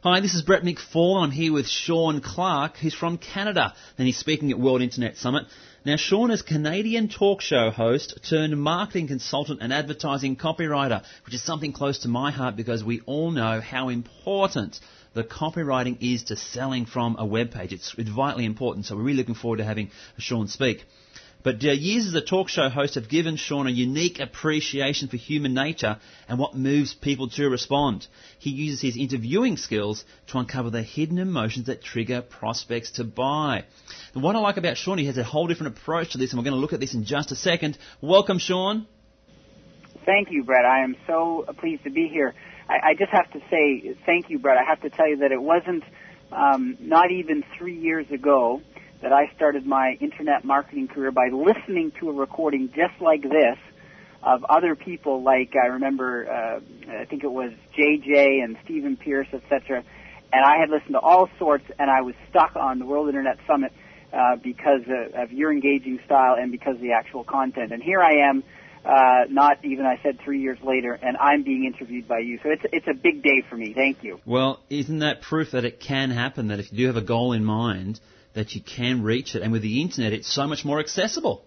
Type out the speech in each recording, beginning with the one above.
Hi, this is Brett McFall. I'm here with Sean Clark, who's from Canada, and he's speaking at World Internet Summit. Now, Sean is Canadian talk show host turned marketing consultant and advertising copywriter, which is something close to my heart because we all know how important the copywriting is to selling from a web page. It's vitally important, so we're really looking forward to having Sean speak. But years as a talk show host have given Sean a unique appreciation for human nature and what moves people to respond. He uses his interviewing skills to uncover the hidden emotions that trigger prospects to buy. And what I like about Sean, he has a whole different approach to this, and we're going to look at this in just a second. Welcome, Sean. Thank you, Brett. I am so pleased to be here. I just have to say thank you, Brett. I have to tell you that it wasn't not even 3 years ago that I started my internet marketing career by listening to a recording just like this of other people like, I remember, I think it was JJ and Stephen Pierce, etc. And I had listened to all sorts, and I was stuck on the World Internet Summit because of your engaging style and because of the actual content. And here I am, not even, I said, 3 years later, and I'm being interviewed by you. So it's a big day for me. Thank you. Well, isn't that proof that it can happen, that if you do have a goal in mind, that you can reach it? And with the internet, it's so much more accessible.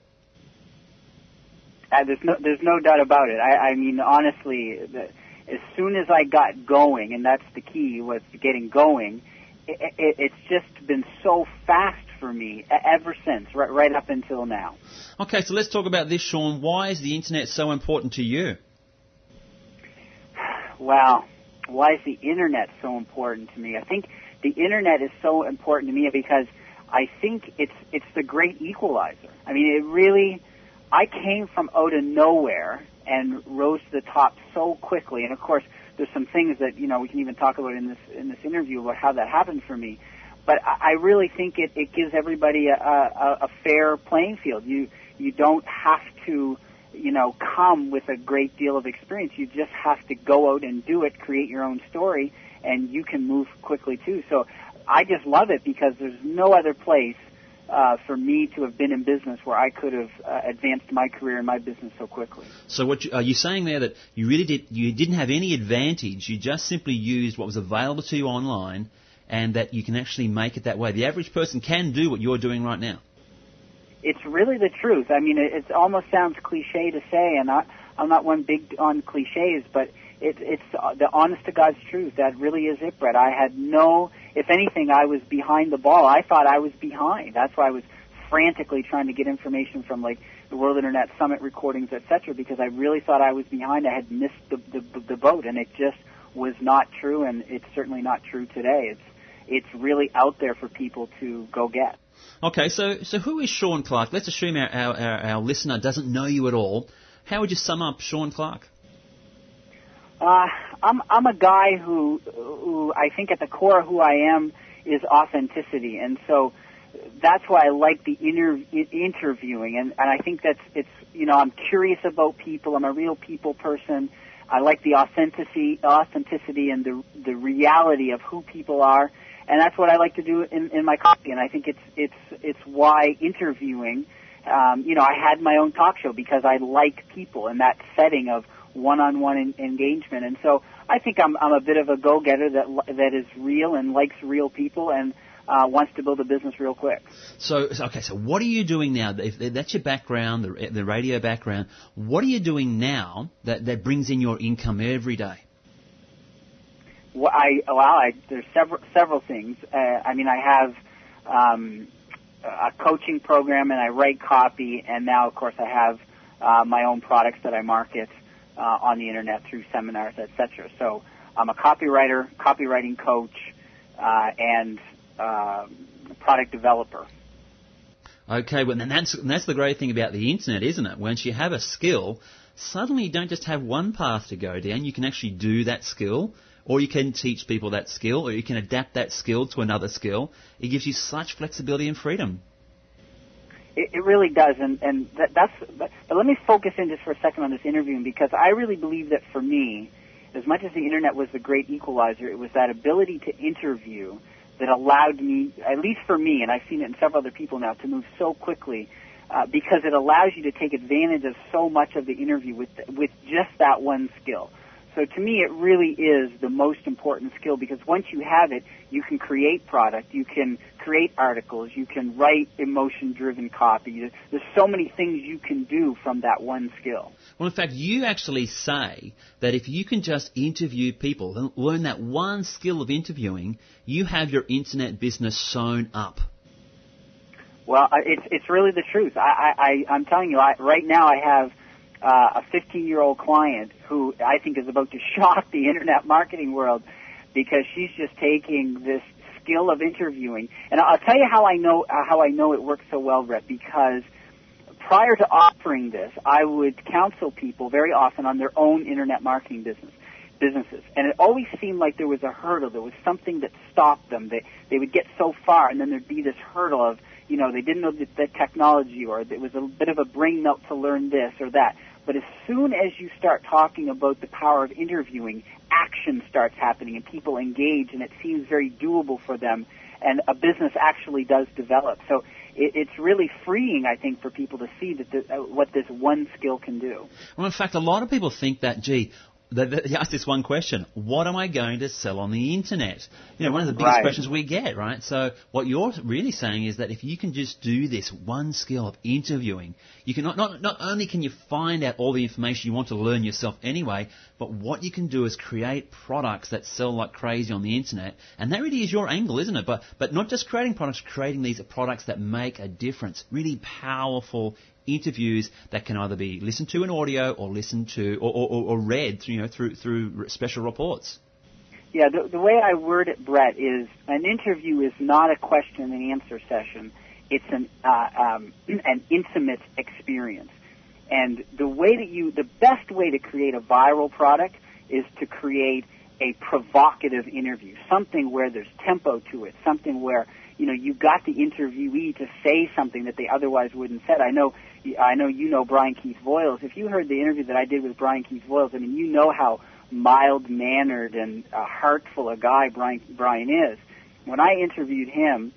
There's no doubt about it. I mean, honestly, as soon as I got going, and that's the key, was getting going, it's just been so fast for me ever since, right up until now. Okay, so let's talk about this, Sean. Why is the internet so important to you? Well, why is the internet so important to me? I think the internet is so important to me because I think it's the great equalizer. I mean, it really, I came from out of nowhere and rose to the top so quickly. And of course, there's some things that, you know, we can even talk about in this interview about how that happened for me. But I really think it gives everybody a fair playing field. You don't have to, you know, come with a great deal of experience. You just have to go out and do it, create your own story, and you can move quickly too. So I just love it because there's no other place for me to have been in business where I could have advanced my career and my business so quickly. So what are you saying there, that you didn't have any advantage, you just simply used what was available to you online, and that you can actually make it that way? The average person can do what you're doing right now. It's really the truth. I mean, it almost sounds cliche to say, and I'm not one big on cliches, but it's the honest to God's truth. That really is it, Brett. I had if anything, I was behind the ball. I thought I was behind. That's why I was frantically trying to get information from, like, the World Internet Summit recordings, etc., because I really thought I was behind. I had missed the boat, and it just was not true, and it's certainly not true today. It's really out there for people to go get. Okay, so who is Sean Clark? Let's assume our listener doesn't know you at all. How would you sum up Sean Clark? I'm a guy who I think at the core of who I am is authenticity, and so that's why I like the interviewing, and I think it's you know, I'm curious about people. I'm a real people person. I like the authenticity and the reality of who people are, and that's what I like to do in my copy. And I think it's why interviewing. You know, I had my own talk show because I like people in that setting of one-on-one engagement, and so I think I'm a bit of a go-getter that is real and likes real people and wants to build a business real quick. So what are you doing now? If that's your background, the radio background, what are you doing now that brings in your income every day? Well, there's several things. I mean, I have a coaching program, and I write copy, and now, of course, I have my own products that I market on the internet through seminars, etc. So I'm a copywriter, copywriting coach, and product developer. Okay, well, and that's the great thing about the internet, isn't it? Once you have a skill, suddenly you don't just have one path to go down. You can actually do that skill, or you can teach people that skill, or you can adapt that skill to another skill. It gives you such flexibility and freedom. It really does, and that's. But let me focus in just for a second on this interviewing, because I really believe that for me, as much as the internet was the great equalizer, it was that ability to interview that allowed me, at least for me, and I've seen it in several other people now, to move so quickly, because it allows you to take advantage of so much of the interview with just that one skill. So to me, it really is the most important skill, because once you have it, you can create product, you can create articles, you can write emotion-driven copy. There's so many things you can do from that one skill. Well, in fact, you actually say that if you can just interview people and learn that one skill of interviewing, you have your internet business sewn up. Well, it's really the truth. I'm telling you, right now I have a 15-year-old client who I think is about to shock the internet marketing world, because she's just taking this skill of interviewing. And I'll tell you how I know it works so well, Brett, because prior to offering this, I would counsel people very often on their own internet marketing businesses. And it always seemed like there was a hurdle. There was something that stopped them. They would get so far, and then there'd be this hurdle of, they didn't know the technology, or it was a bit of a brain melt to learn this or that. But as soon as you start talking about the power of interviewing, action starts happening and people engage, and it seems very doable for them, and a business actually does develop. So it's really freeing, I think, for people to see that what this one skill can do. Well, in fact, a lot of people think that, they ask this one question: what am I going to sell on the internet? One of the biggest questions we get, right? So what you're really saying is that if you can just do this one skill of interviewing, you can not only can you find out all the information you want to learn yourself anyway, but what you can do is create products that sell like crazy on the internet. And that really is your angle, isn't it? But not just creating products, creating these products that make a difference. Really powerful interviews that can either be listened to in audio or listened to or read through special reports. Yeah, the way I word it, Brett, is an interview is not a question and answer session. It's an intimate experience. And the best way to create a viral product is to create a provocative interview, something where there's tempo to it, something where you got the interviewee to say something that they otherwise wouldn't said. I know you know Brian Keith Voiles. If you heard the interview that I did with Brian Keith Voiles, I mean, you know how mild-mannered and heartful a guy Brian is. When I interviewed him,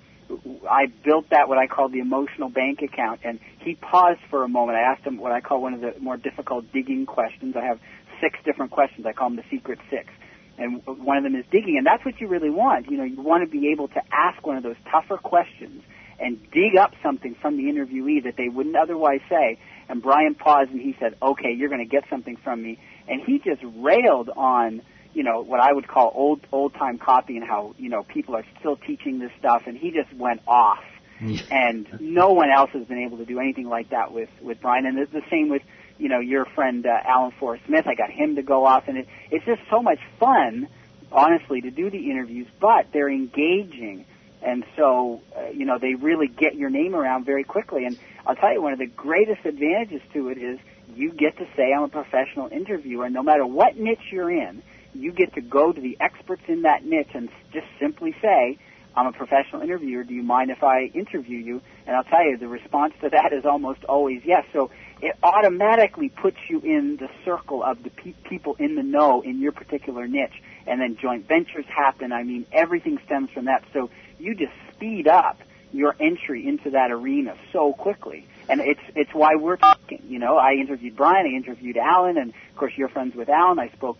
I built that what I call the emotional bank account, and he paused for a moment. I asked him what I call one of the more difficult digging questions. I have 6 different questions. I call them the secret 6. And one of them is digging, and that's what you really want. You want to be able to ask one of those tougher questions and dig up something from the interviewee that they wouldn't otherwise say. And Brian paused and he said, "Okay, you're going to get something from me." And he just railed on, what I would call old-time copy and how, people are still teaching this stuff. And he just went off. And no one else has been able to do anything like that with Brian. And it's the same with, your friend Alan Forrest Smith. I got him to go off. And it's just so much fun, honestly, to do the interviews. But they're engaging. And so, they really get your name around very quickly. And I'll tell you, one of the greatest advantages to it is you get to say, I'm a professional interviewer. And no matter what niche you're in, you get to go to the experts in that niche and just simply say, I'm a professional interviewer. Do you mind if I interview you? And I'll tell you, the response to that is almost always yes. So it automatically puts you in the circle of the people in the know in your particular niche. And then joint ventures happen. I mean, everything stems from that. So you just speed up your entry into that arena so quickly. And it's why we're talking. I interviewed Brian, I interviewed Alan, and of course you're friends with Alan. I spoke,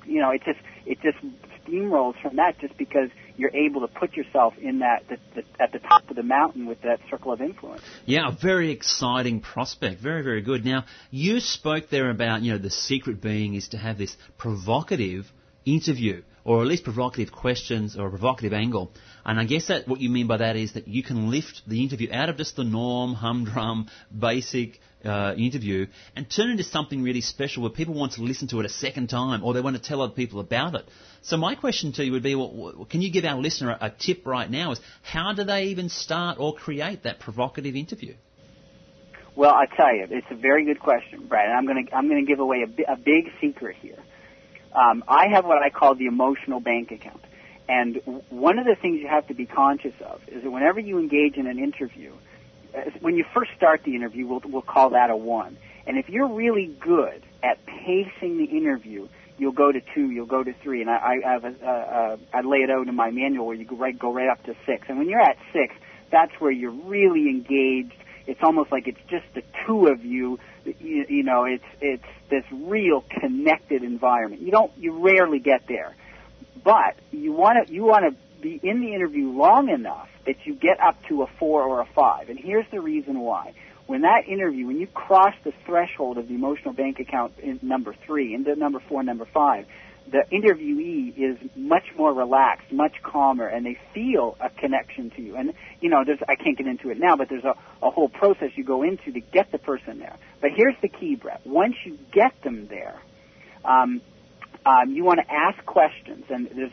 it just steamrolls from that, just because you're able to put yourself in that at the top of the mountain with that circle of influence. Yeah, a very exciting prospect. Very, very good. Now, you spoke there about, the secret being is to have this provocative interview, or at least provocative questions or a provocative angle. And I guess that what you mean by that is that you can lift the interview out of just the norm, humdrum, basic interview and turn it into something really special where people want to listen to it a second time, or they want to tell other people about it. So my question to you would be, can you give our listener a tip right now? Is how do they even start or create that provocative interview? Well, I tell you, it's a very good question, Brad. And I'm going to give away a big secret here. I have what I call the emotional bank account. And one of the things you have to be conscious of is that whenever you engage in an interview, when you first start the interview, we'll call that a 1. And if you're really good at pacing the interview, you'll go to 2, you'll go to 3. And I lay it out in my manual where you go right up to 6. And when you're at 6, that's where you're really engaged. it's almost like it's just the two of you. You know, it's this real connected environment. You rarely get there, but you want to be in the interview long enough that you get up to a 4 or a 5. And here's the reason why. When you cross the threshold of the emotional bank account in number 3 into number 4, number 5, the interviewee is much more relaxed, much calmer, and they feel a connection to you. And, you know, I can't get into it now, but there's a whole process you go into to get the person there. But here's the key, Brett. Once you get them there, you want to ask questions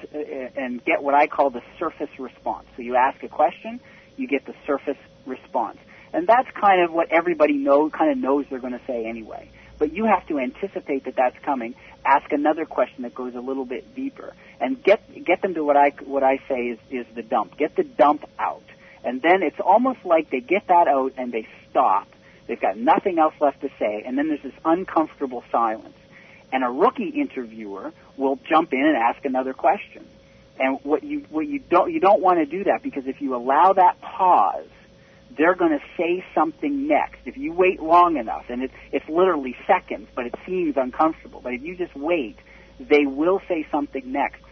and get what I call the surface response. So you ask a question, you get the surface response. And that's kind of what everybody knows they're going to say anyway. But you have to anticipate that that's coming. Ask another question that goes a little bit deeper, and get them to what I say is the dump. Get the dump out, and then it's almost like they get that out and they stop. They've got nothing else left to say, and then there's this uncomfortable silence. And a rookie interviewer will jump in and ask another question. And you don't want to do that, because if you allow that pause, they're going to say something next. If you wait long enough, and it's literally seconds, but it seems uncomfortable. But if you just wait, they will say something next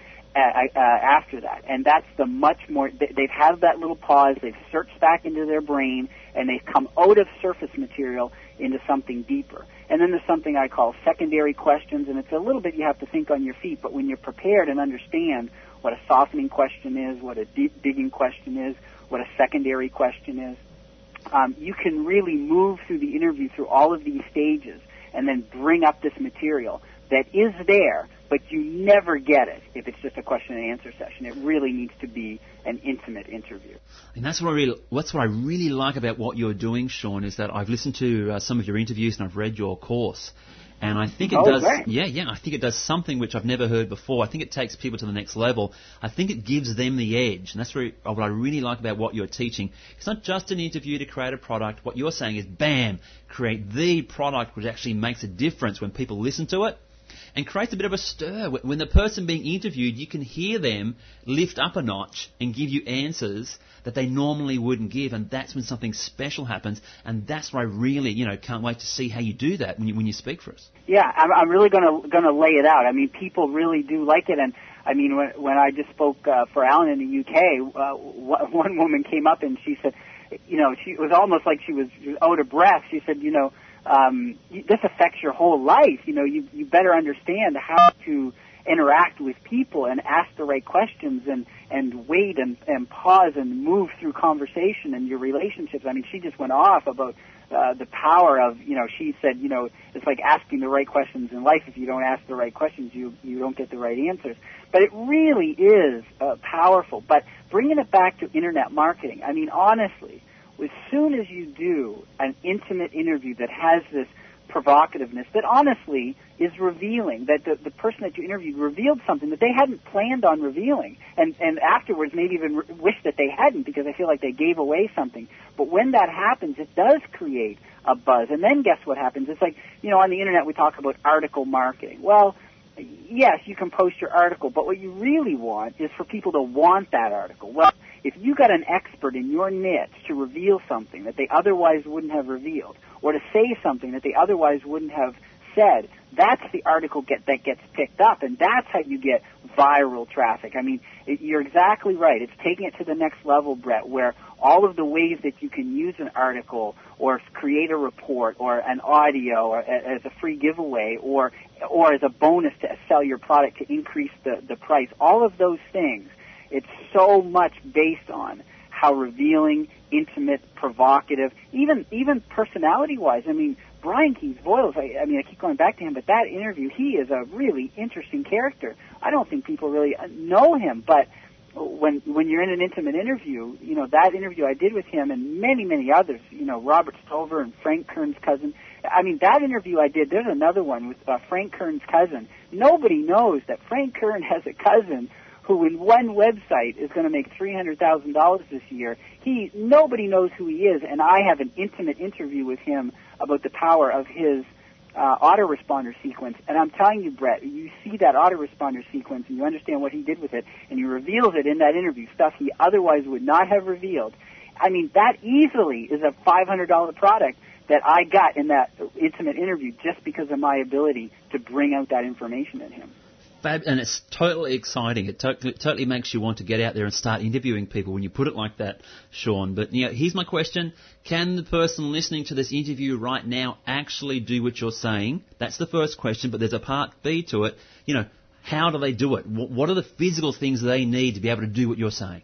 after that. And that's the much more, they've had that little pause, they've searched back into their brain, and they've come out of surface material into something deeper. And then there's something I call secondary questions, and it's a little bit you have to think on your feet, but when you're prepared and understand what a softening question is, what a digging question is, what a secondary question is, you can really move through the interview through all of these stages and then bring up this material that is there, but you never get it if it's just a question and answer session. It really needs to be an intimate interview. And that's what I really like about what you're doing, Sean, is that I've listened to some of your interviews and I've read your course. And I think it does, great. I think it does something which I've never heard before. I think it takes people to the next level. I think it gives them the edge. And that's what I really like about what you're teaching. It's not just an interview to create a product. What you're saying is, bam, create the product which actually makes a difference when people listen to it, and creates a bit of a stir. When the person being interviewed, you can hear them lift up a notch and give you answers that they normally wouldn't give, and that's when something special happens, and that's what I really, can't wait to see how you do that when you speak for us. Yeah, I'm really gonna lay it out. I mean, people really do like it, and I mean, when I just spoke for Alan in the UK, one woman came up and she said, she was almost like she was out of breath. She said, this affects your whole life. You better understand how to interact with people and ask the right questions and wait and pause and move through conversation and your relationships. I mean, she just went off about the power of, she said, it's like asking the right questions in life. If you don't ask the right questions, you don't get the right answers. But it really is powerful. But bringing it back to internet marketing, I mean, honestly, as soon as you do an intimate interview that has this provocativeness, that honestly is revealing, that the person that you interviewed revealed something that they hadn't planned on revealing, and afterwards maybe even wish that they hadn't, because I feel like they gave away something. But when that happens, it does create a buzz. And then guess what happens? It's like, on the internet we talk about article marketing. Well, yes, you can post your article, but what you really want is for people to want that article. Well, if you got an expert in your niche to reveal something that they otherwise wouldn't have revealed, or to say something that they otherwise wouldn't have said, that's the article that gets picked up, and that's how you get viral traffic. I mean, you're exactly right. It's taking it to the next level, Brett, where all of the ways that you can use an article or create a report or an audio or as a free giveaway or as a bonus to sell your product to increase the price, all of those things, it's so much based on how revealing, intimate, provocative, even personality-wise. I mean, Brian Keys Voiles, I keep going back to him, but that interview, he is a really interesting character. I don't think people really know him, but when you're in an intimate interview, that interview I did with him and many, many others, Robert Stover and Frank Kern's cousin. I mean, that interview I did, there's another one with Frank Kern's cousin. Nobody knows that Frank Kern has a cousin who in one website is going to make $300,000 this year. Nobody knows who he is, and I have an intimate interview with him about the power of his autoresponder sequence. And I'm telling you, Brett, you see that autoresponder sequence and you understand what he did with it, and he reveals it in that interview, stuff he otherwise would not have revealed. I mean, that easily is a $500 product that I got in that intimate interview just because of my ability to bring out that information in him. And it's totally exciting. It totally makes you want to get out there and start interviewing people when you put it like that, Sean. But here's my question. Can the person listening to this interview right now actually do what you're saying? That's the first question, but there's a part B to it. How do they do it? What are the physical things they need to be able to do what you're saying?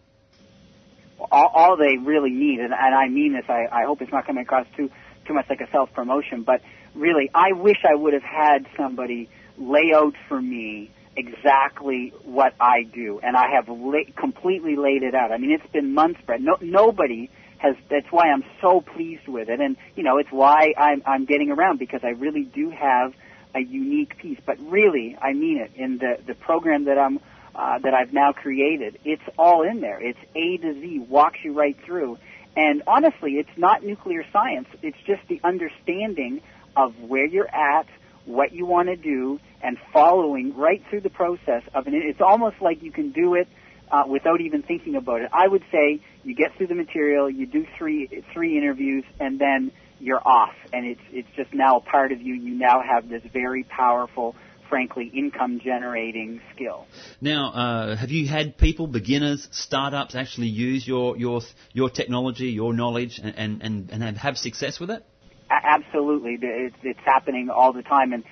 All they really need, and I mean this, I hope it's not coming across too much like a self-promotion, but really, I wish I would have had somebody lay out for me exactly what I do, and I have completely laid it out. I mean, it's been months, Brett. Nobody has. That's why I'm so pleased with it, and it's why I'm getting around, because I really do have a unique piece. But really, I mean it. In the program that I've now created, it's all in there. It's A to Z, walks you right through. And honestly, it's not nuclear science. It's just the understanding of where you're at, what you want to do, and following right through the process of it's almost like you can do it without even thinking about it. I would say you get through the material, you do three interviews, and then you're off, and it's just now a part of you. You now have this very powerful, frankly, income-generating skill. Now, have you had people, beginners, startups, actually use your technology, your knowledge, and have success with it? Absolutely, it's happening all the time, and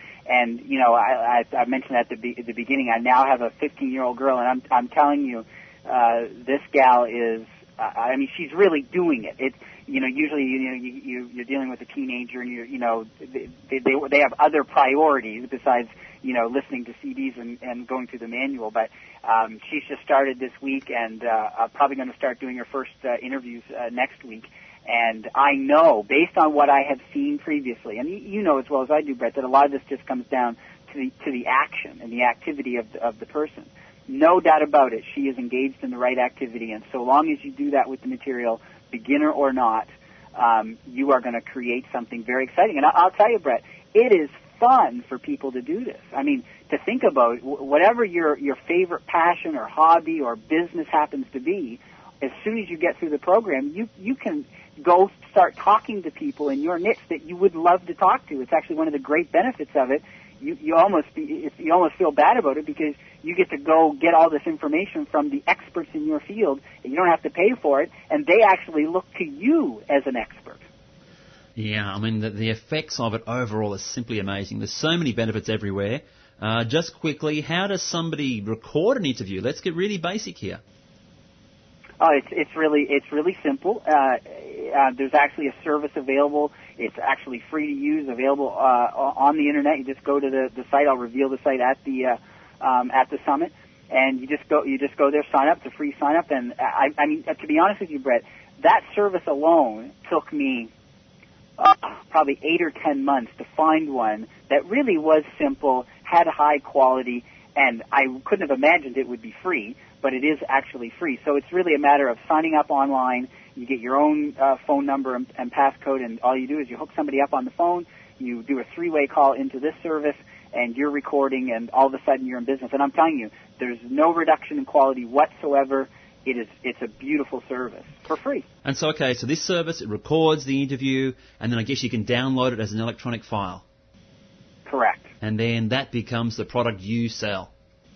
I mentioned at the beginning. I now have a 15-year-old girl, and I'm telling you, this gal is. I mean, she's really doing it. It's usually you're dealing with a teenager, and they have other priorities besides listening to CDs and going through the manual. But she's just started this week, and probably going to start doing her first interviews next week. And I know, based on what I have seen previously, and you know as well as I do, Brett, that a lot of this just comes down to the action and the activity of the person. No doubt about it, she is engaged in the right activity, and so long as you do that with the material, beginner or not, you are going to create something very exciting. And I'll tell you, Brett, it is fun for people to do this. I mean, to think about whatever your favorite passion or hobby or business happens to be, as soon as you get through the program, you can go start talking to people in your niche that you would love to talk to. It's actually one of the great benefits of it. You almost feel bad about it, because you get to go get all this information from the experts in your field, and you don't have to pay for it, and they actually look to you as an expert. Yeah, I mean, the effects of it overall are simply amazing. There's so many benefits everywhere. Just quickly, how does somebody record an interview? Let's get really basic here. Oh, it's really simple. There's actually a service available. It's actually free to use, available on the internet. You just go to the site. I'll reveal the site at the summit, and you just go there, sign up. It's a free sign up. And I mean, to be honest with you, Brett, that service alone took me probably 8 or 10 months to find one that really was simple, had high quality, and I couldn't have imagined it would be free. But it is actually free. So it's really a matter of signing up online. You get your own phone number and passcode, and all you do is you hook somebody up on the phone, you do a 3-way call into this service, and you're recording, and all of a sudden you're in business. And I'm telling you, there's no reduction in quality whatsoever. It's a beautiful service for free. And so, so this service, it records the interview, and then I guess you can download it as an electronic file. Correct. And then that becomes the product you sell.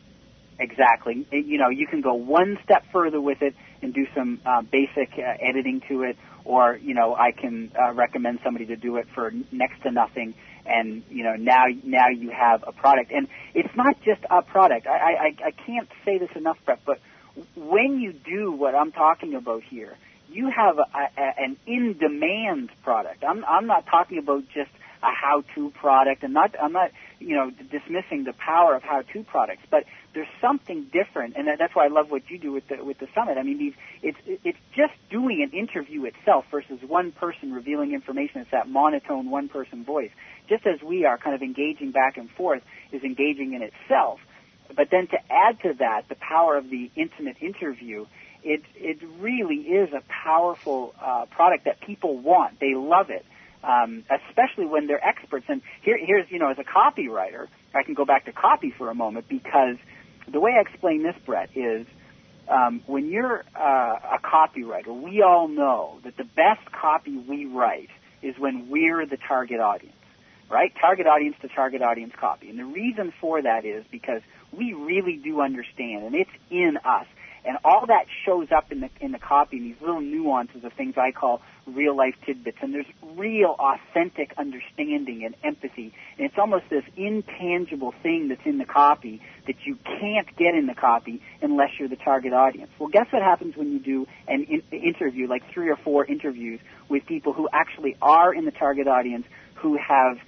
Exactly. You can go one step further with it and do some basic editing to it, or I can recommend somebody to do it for next to nothing. And now you have a product, and it's not just a product. I can't say this enough, Brett, but when you do what I'm talking about here, you have an in-demand product. I'm not talking about just a how-to product, and I'm not dismissing the power of how-to products, but there's something different, and that's why I love what you do with the summit. I mean, it's just doing an interview itself versus one person revealing information. It's that monotone one-person voice. Just as we are kind of engaging back and forth is engaging in itself, but then to add to that the power of the intimate interview, it really is a powerful product that people want. They love it. Especially when they're experts. And here's, as a copywriter, I can go back to copy for a moment, because the way I explain this, Brett, is when you're a copywriter, we all know that the best copy we write is when we're the target audience, right? Target audience to target audience copy. And the reason for that is because we really do understand, and it's in us. And all that shows up in the copy, and these little nuances of things I call real-life tidbits. And there's real, authentic understanding and empathy. And it's almost this intangible thing that's in the copy that you can't get in the copy unless you're the target audience. Well, guess what happens when you do an interview, like 3 or 4 interviews with people who actually are in the target audience, who have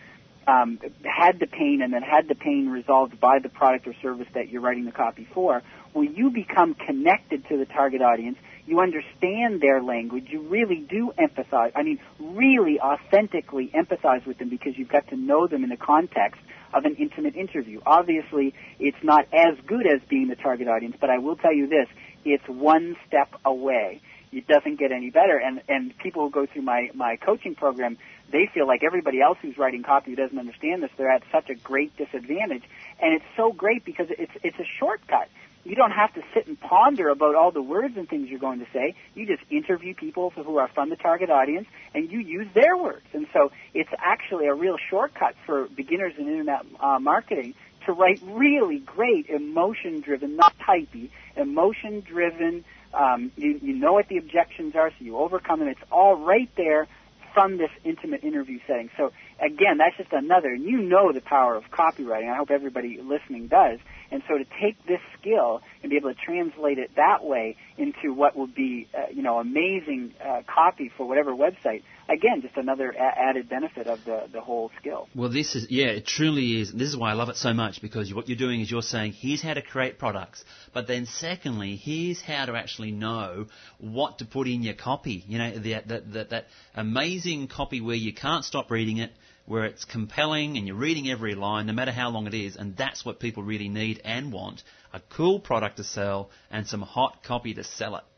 had the pain and then had the pain resolved by the product or service that you're writing the copy for. Well, you become connected to the target audience. You understand their language. You really do empathize. I mean, really authentically empathize with them because you've got to know them in the context of an intimate interview. Obviously, it's not as good as being the target audience, but I will tell you this, it's one step away. It doesn't get any better. And people who go through my coaching program, they feel like everybody else who's writing copy who doesn't understand this, they're at such a great disadvantage. And it's so great because it's a shortcut. You don't have to sit and ponder about all the words and things you're going to say. You just interview people who are from the target audience, and you use their words. And so it's actually a real shortcut for beginners in internet marketing to write really great emotion-driven, not typey, emotion-driven. You know what the objections are, so you overcome them. It's all right there from this intimate interview setting. So, again, that's just another, and you know the power of copywriting. I hope everybody listening does. And so to take this skill and be able to translate it that way into what would be, amazing copy for whatever website, again, just another added benefit of the whole skill. Well, it truly is. This is why I love it so much, because what you're doing is you're saying, here's how to create products, but then secondly, here's how to actually know what to put in your copy. You know, that amazing copy where you can't stop reading it, where it's compelling and you're reading every line, no matter how long it is, and that's what people really need and want, a cool product to sell and some hot copy to sell it.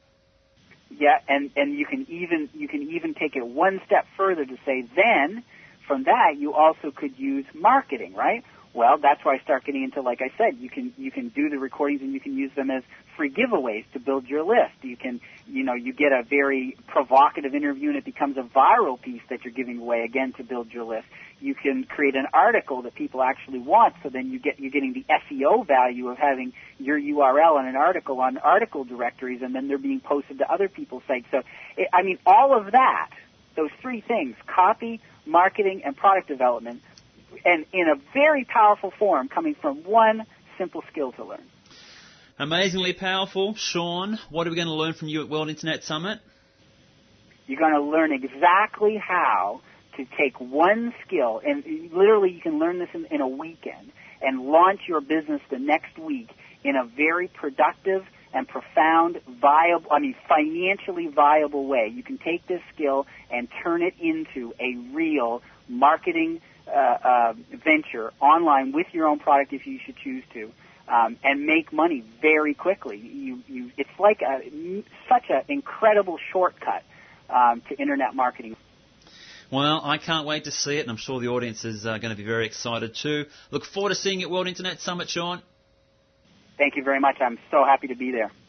Yeah, and you can even take it one step further to say then from that you also could use marketing, right? Well, that's where I start getting into, like I said, you can do the recordings and you can use them as free giveaways to build your list. You can, you get a very provocative interview and it becomes a viral piece that you're giving away, again, to build your list. You can create an article that people actually want, so then you're getting the SEO value of having your URL on an article on article directories, and then they're being posted to other people's sites. So, all of that, those 3 things, copy, marketing, and product development, and in a very powerful form coming from one simple skill to learn. Amazingly powerful. Sean, what are we going to learn from you at World Internet Summit? You're going to learn exactly how to take one skill, and literally you can learn this in a weekend, and launch your business the next week in a very productive and profound, financially viable way. You can take this skill and turn it into a real marketing venture online with your own product if you should choose to, and make money very quickly. It's like such an incredible shortcut to internet marketing. Well, I can't wait to see it, and I'm sure the audience is going to be very excited too. Look forward to seeing you at World Internet Summit, Sean. Thank you very much. I'm so happy to be there.